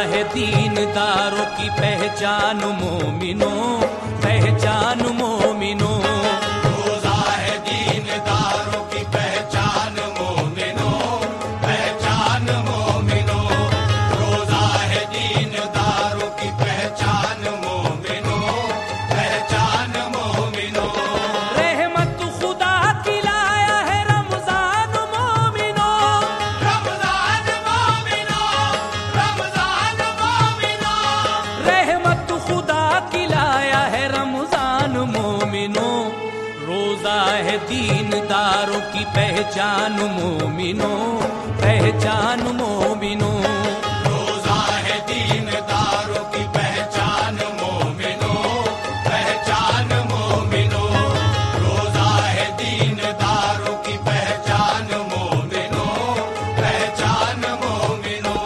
ہے دینداروں کی پہچان مومنوں، پہچان مومنوں، روزہ ہے دینداروں کی پہچان مومنوں، پہچان مومنوں، روزہ ہے دینداروں کی پہچان مومنوں، پہچان مومنوں، رحمت خدا کی لایا ہے رمضان مومنوں، رمضان مومنوں، رمضان مومنوں، رحمت خدا کی لایا ہے رمضان مومنوں، روزہ ہے دینداروں کی پہچان مومنوں، پہچان مومنوں، روزہ ہے دینداروں کی پہچان مومنوں، پہچان مومنوں، روزہ ہے دینداروں کی پہچان مومنوں، پہچان مومنوں،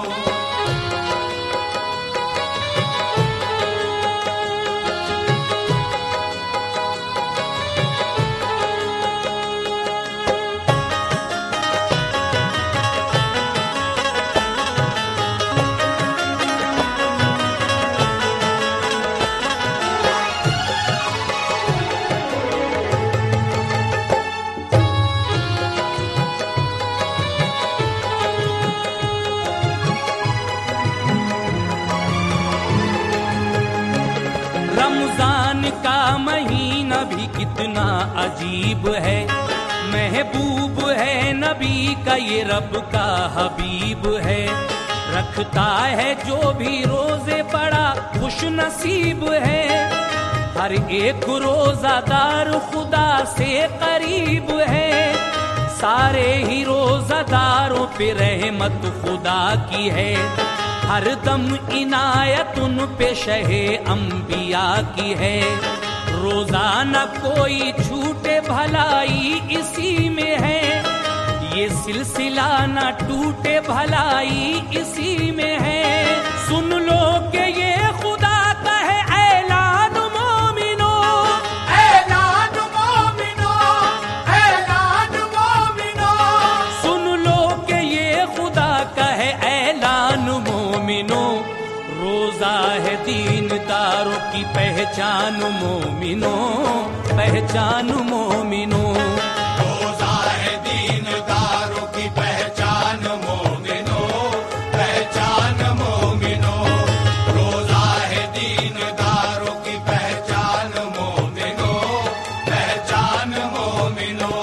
رمضان کا مہینہ بھی کتنا عجیب ہے، محبوب ہے نبی کا یہ رب کا حبیب ہے، رکھتا ہے جو بھی روزے بڑا خوش نصیب ہے، ہر ایک روزہ دار خدا سے قریب ہے، سارے ہی روزہ داروں پہ رحمت خدا کی ہے، ہر دم عنایت ان پہ شہ انبیاء کی ہے، روزہ نہ کوئی چھوٹے بھلائی اسی میں ہے، یہ سلسلہ نہ ٹوٹے بھلائی اسی میں ہے، سن لو کہ یہ خدا کا ہے اعلان مومنوں، اعلان مومنوں، اعلان مومنوں، سن لو کہ یہ خدا کا ہے اعلان مومنوں، روزہ ہے دینداروں کی پہچان مومنوں، پہچان مومنوں، روزہ ہے دینداروں کی پہچان مومنوں، پہچان مومنوں، روزہ ہے دینداروں کی پہچان مومنوں، پہچان مومنوں،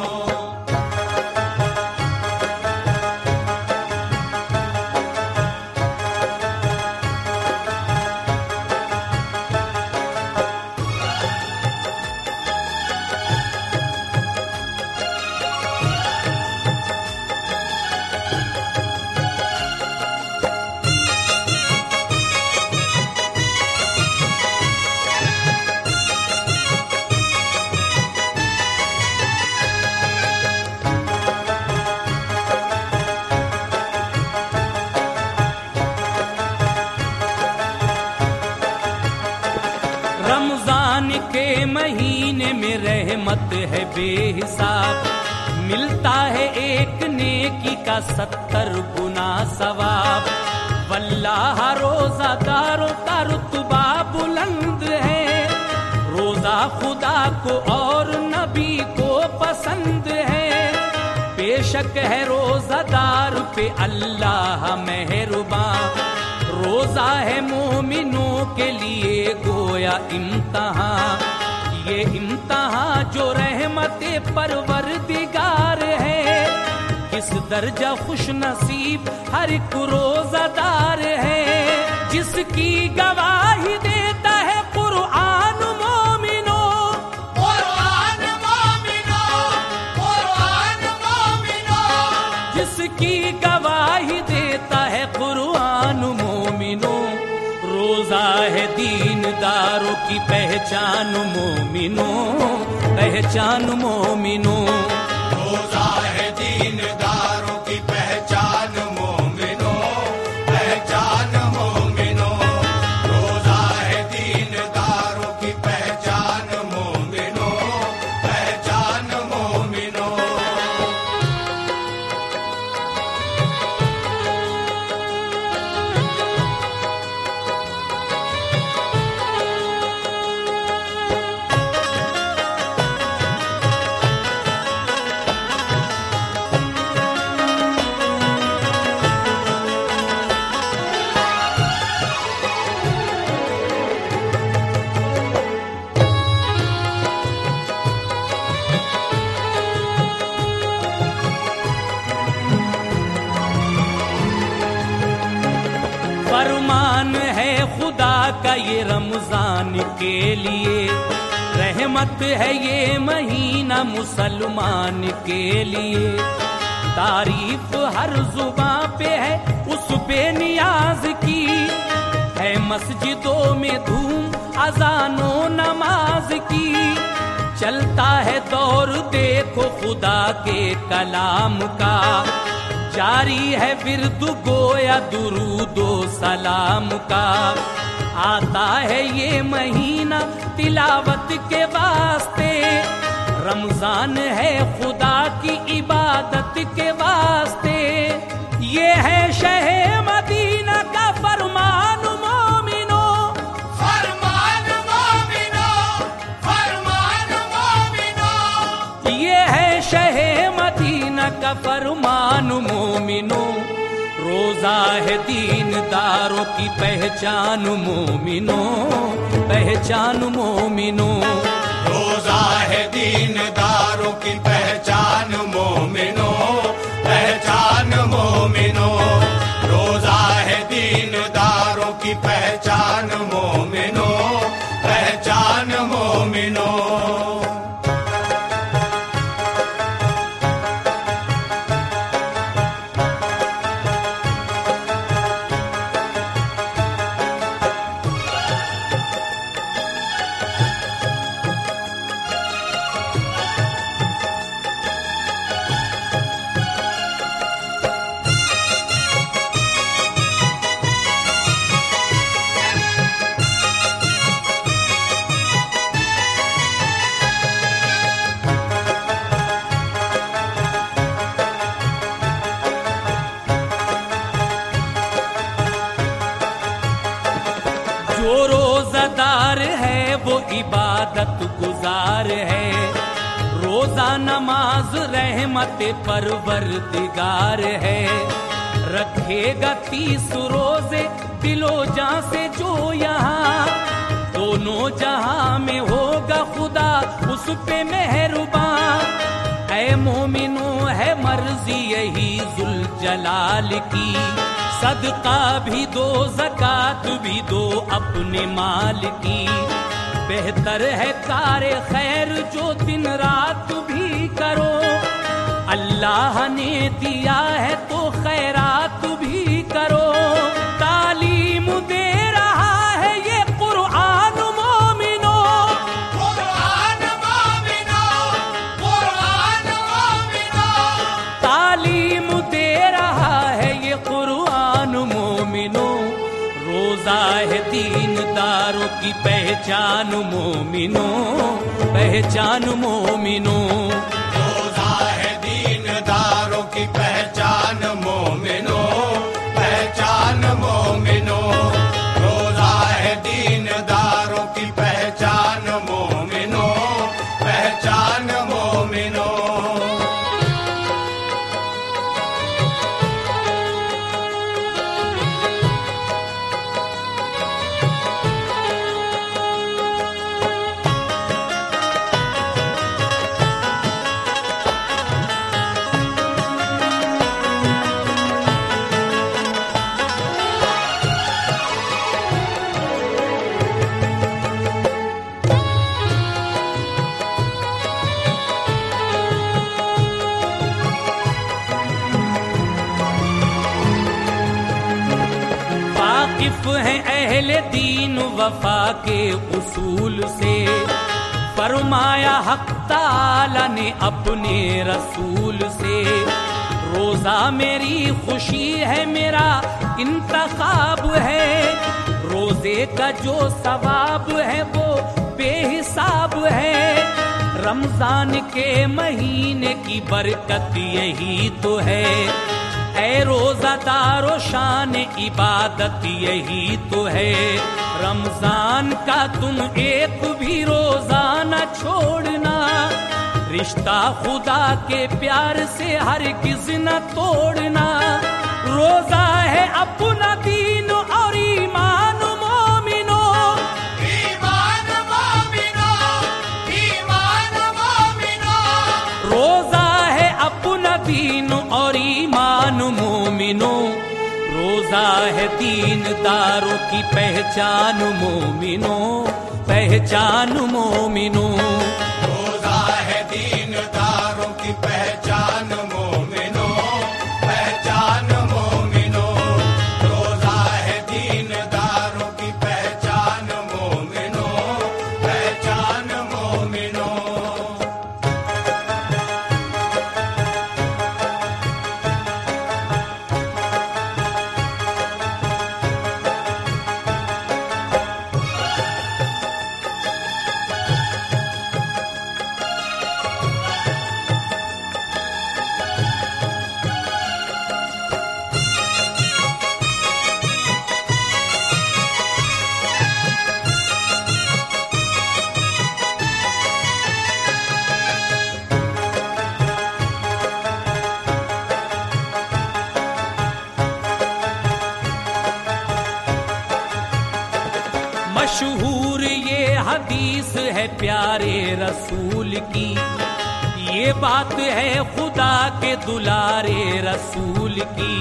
رمضان کے مہینے میں رحمت ہے بے حساب، ملتا ہے ایک نیکی کا 70 گنا ثواب، واللہ روزہ داروں کا رتبہ بلند ہے، روزہ خدا کو اور نبی کو پسند ہے، بے شک ہے روزہ دار پہ اللہ مہرباں، روزہ ہے مومنوں کے لیے گویا امتحان، یہ امتحان جو رحمت پروردگار ہے، کس درجہ خوش نصیب ہر ایک روزہ دار ہے، جس کی گواہی دیتا ہے قرآن مومنوں، قرآن مومنوں، قرآن مومنوں، جس کی گواہی دیتا ہے قرآن مومنوں، روزہ ہے دینداروں کی پہچان مومنوں، پہچان مومنوں، روزہ ہے دینداروں کی پہچان مومنوں، پہچان مومنوں، روزہ ہے دینداروں کی پہچان مومنوں، پہچان مومنوں، کا یہ رمضان کے لیے، رحمت ہے یہ مہینہ مسلمان کے لیے، تعریف ہر زباں پہ ہے اس بے نیاز کی، ہے مسجدوں میں دھوم اذان و نماز کی، چلتا ہے دور دیکھو خدا کے کلام کا، جاری ہے ورد گویا درود و سلام کا، آتا ہے یہ مہینہ تلاوت کے واسطے، رمضان ہے خدا کی عبادت کے واسطے، یہ ہے شہر مدینہ کا فرمان مومنو، فرمان مومنو، فرمان مومنو، یہ ہے شہر مدینہ کا فرمان مومنو، روزہ ہے دین داروں کی پہچان مومنو، پہچان مومنو، روزہ ہے دین داروں کی پہچان مومنو، پہچان مومنو، روزہ ہے دین داروں کی پہچان مومنو، پہچان مومنو۔ جو روزہ دار ہے وہ عبادت گزار ہے، روزہ نماز رحمت پروردگار ہے، رکھے گا 30 روزے دل و جان سے جو یہاں، دونوں جہاں میں ہوگا خدا اس پہ مہربان، اے مومنو ہے مرضی یہی ذوالجلال کی، صدقہ بھی دو زکوٰۃ بھی دو اپنے مال کی، بہتر ہے کار خیر جو دن رات بھی کرو، اللہ نے دیا ہے تو خیرات بھی کرو، تعلیم دے رہا ہے یہ قرآن مومنو، قرآن مومنو، قرآن مومنو، تعلیم دے رہا ہے یہ قرآن مومنو، روزہ ہے دین داروں کی پہچان مومنو، پہچان مومنو، روزہ ہے دین داروں کی پہچان مومنو، پہچان مومنو، روزہ ہے دین داروں کی پہچان مومنو، پہچان مومنو۔ واقف ہیں اہل دین وفا کے اصول سے، فرمایا حق تعالی نے اپنے رسول سے، روزہ میری خوشی ہے میرا انتخاب ہے، روزے کا جو ثواب ہے وہ بے حساب ہے، رمضان کے مہینے کی برکت یہی تو ہے، اے روزہ دارو شان عبادت یہی تو ہے، رمضان کا تم ایک بھی روزہ نہ چھوڑنا، رشتہ خدا کے پیار سے ہرگز نہ توڑنا، روزہ ہے اپنا دین اور ایمان مومنو، ایمان مومنو، ایمان مومنو، روزہ ہے اپنا دین اور ایمان مومنو، روزہ ہے دین داروں کی پہچان مومنوں، پہچان مومنوں، روزہ ہے دین داروں کی پہچان مومنوں، پہچان مومنوں، روزہ ہے دین داروں کی پہچان مومنوں، پہچان مومنوں۔ مشہور یہ حدیث ہے پیارے رسول کی، یہ بات ہے خدا کے دلارے رسول کی،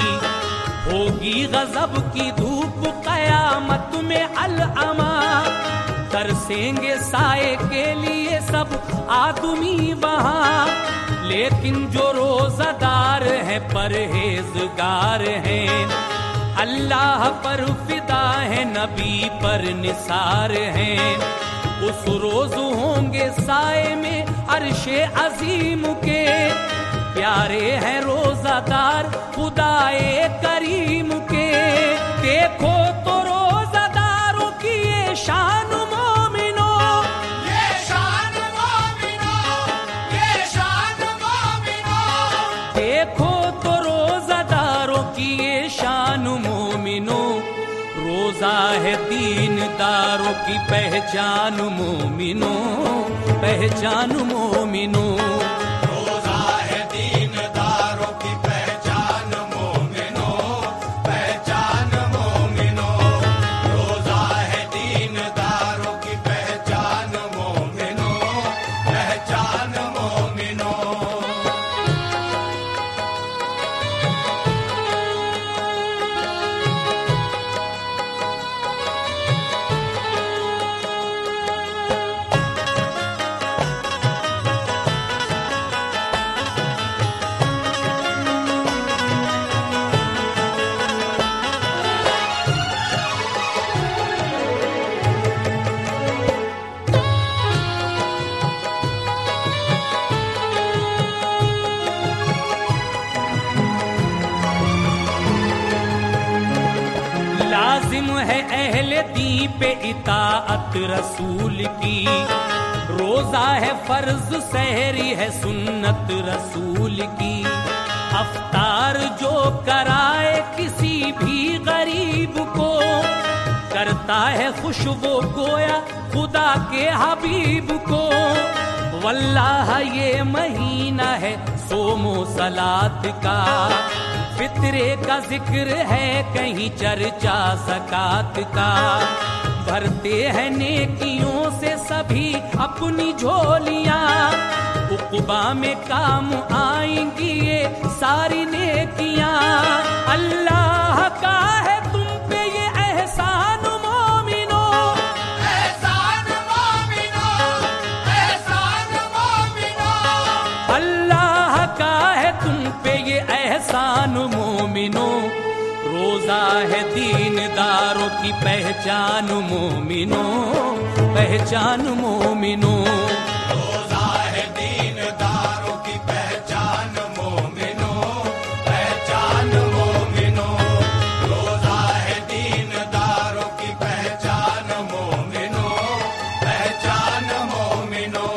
ہوگی غضب کی دھوپ قیامت میں العما، ترسیں گے سائے کے لیے سب آدمی وہاں، لیکن جو روزہ دار ہیں پرہیزگار ہیں، اللہ پر فدا ہے نبی پر نثار ہیں، اس روز ہوں گے سائے میں عرش عظیم کے، پیارے ہیں روزہ دار خدائے کریم کے، دیکھو تو روزہ داروں کی یہ شان مومنوں، یہ شان مومنوں، یہ شان مومنوں، دیکھو تو روزہ داروں کی یہ شان مومنوں، روزہ ہے دین داروں کی پہچان مومنوں، پہچان مومنوں، روزہ ہے دین داروں کی پہچان مومنوں، پہچان مومنوں، روزہ ہے دین داروں کی پہچان مومنوں، پہچان مومنوں۔ لازم ہے اہل دین پہ اطاعت رسول کی، روزہ ہے فرض سحری ہے سنت رسول کی، افطار جو کرائے کسی بھی غریب کو، کرتا ہے خوش وہ گویا خدا کے حبیب کو، واللہ یہ مہینہ ہے صوم و صلات کا، فطرے کا ذکر ہے کہیں چرچا زکات کا، بھرتے ہیں نیکیوں سے سبھی اپنی جھولیاں، عقبہ میں کام آئیں گی یہ ساری نیکیاں، اللہ کا ہے تم پہ یہ احسان مومنوں، احسان مومنوں، احسان مومنوں، اللہ کا ہے تم پہ یہ احسان مومنوں، روزہ ہے دین داروں کی پہچان مومنوں، پہچان مومنوں، روزہ ہے دین داروں کی پہچان مومنوں، پہچان مومنوں، روزہ ہے دین داروں کی پہچان مومنوں، پہچان مومنوں۔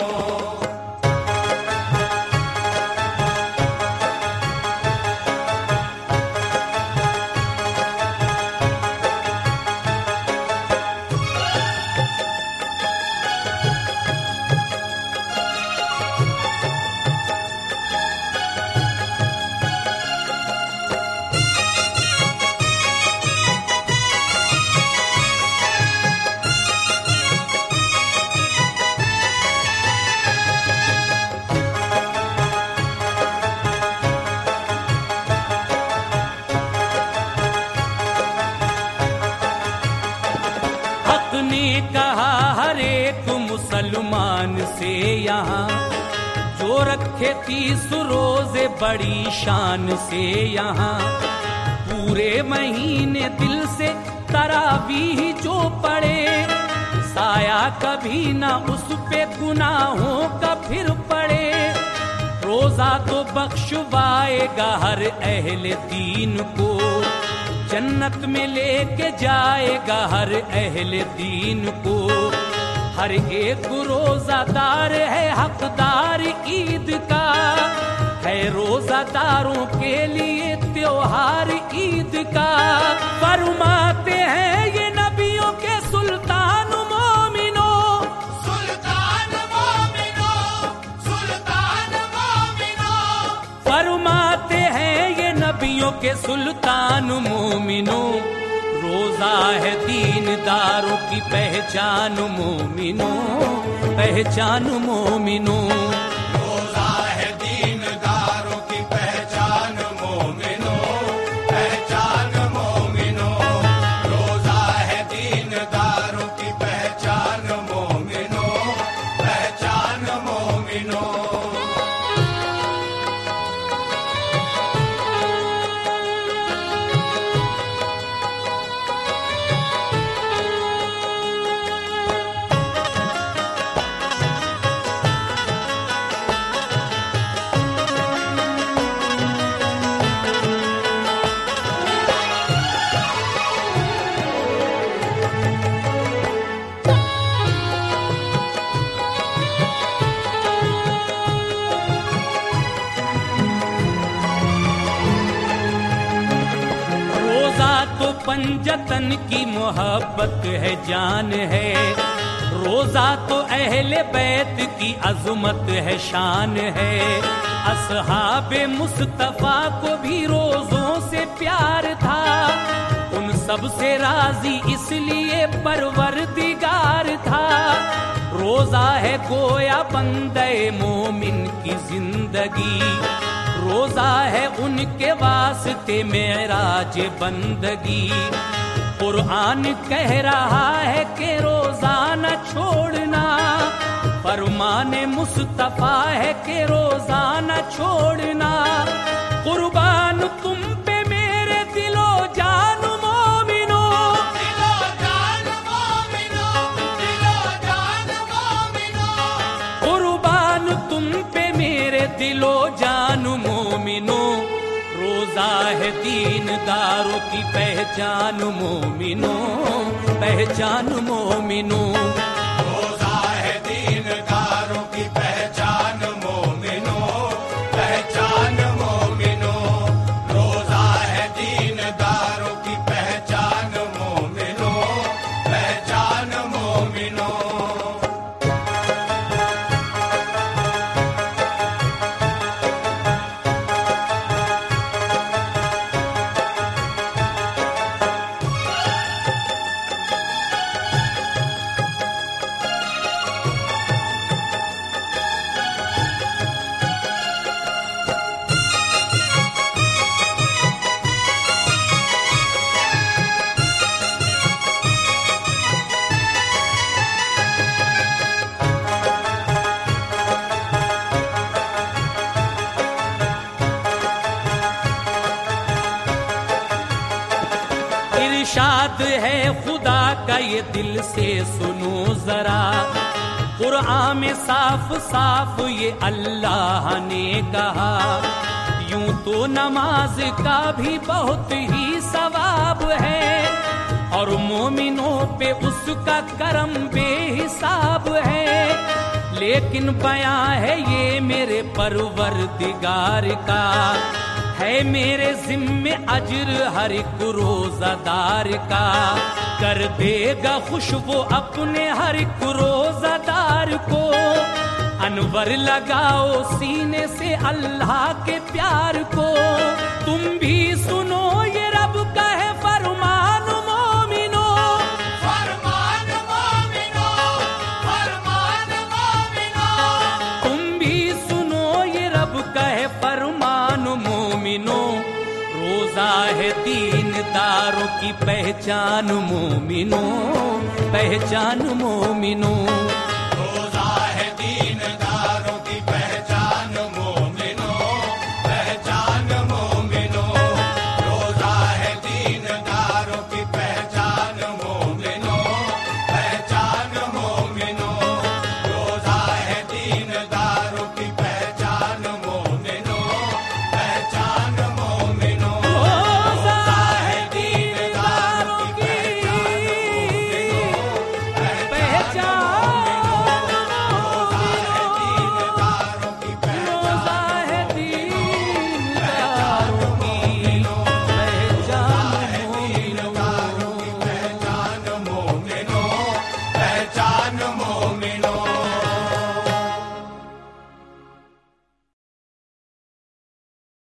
से यहाँ, जो रखे 30 रोजे बड़ी शान से यहाँ। पूरे महीने दिल से तरावीह जो पड़े, साया कभी ना उस पे गुनाहों का फिर पड़े। रोजा तो बख्शवाएगा हर अहले दीन को, जन्नत में लेके जाएगा हर अहले दीन को। हर एक रोजादार है हकदार ईद का, है रोजादारों के लिए त्योहार ईद का। फरमाते हैं ये नबियों के सुल्तान मोमिनो, सुल्तान मोमिनो, सुल्तान मोमिनो। फरमाते हैं ये नबियों के सुल्तान मोमिनो। रोजा है दीनदारों की पहचान मोमिनो, पहचान मोमिनो। रोजा है दीनदारों की पहचान मोमिनो, पहचान मोमिनो। रोजा है दीनदारों की पहचान मोमिनो, पहचान मोमिनो। पंजतन की मोहब्बत है, जान है। रोजा तो अहले बैत की अजमत है, शान है। असहाबे मुस्तफा को भी रोजों से प्यार था, उन सब से राजी इसलिए परवरदिगार था। रोजा है गोया बंदे मोमिन की जिंदगी, रोजा है उनके वास्ते मेराज बंदगी। कुरान कह रहा है कि रोजा न छोड़ना, फरमाने मुस्तफा है कि रोजा न छोड़ना। कुर्बान तुम पे मेरे दिलो जान मोमिनो, दिलो जान मोमिनो, दिलो जान मोमिनो। कुर्बान तुम पे मेरे दिलो जान मोमिनो। रोजा है दीनदारों की पहचान मोमिनो, पहचान मोमिनो। रोजा है दीनदारों की पहचान मोमिनो, पहचान मोमिनो। रोजा है दीनदारों की पहचान मोमिनो, पहचान मोमिनो। इरशाद है खुदा का ये दिल से सुनो जरा, कुरान में साफ साफ ये अल्लाह ने कहा। यूं तो नमाज का भी बहुत ही सवाब है, और मोमिनों पे उसका करम बेहिसाब है। लेकिन बयां है ये मेरे परवरदिगार का, है मेरे जिम्मे अजर हर एक रोजादार का। कर देगा खुश वो अपने हर एक रोजादार को, अनवर लगाओ सीने से अल्लाह के प्यार को। तुम भी सुनो ये रब का है फरमान मोमिनो, फरमान मोमिनो, फरमान मोमिनो। तुम भी सुनो ये रब का है फरमान मोमिनो। रोजा है दीनदारों की पहचान मोमिनो, पहचान मोमिनो।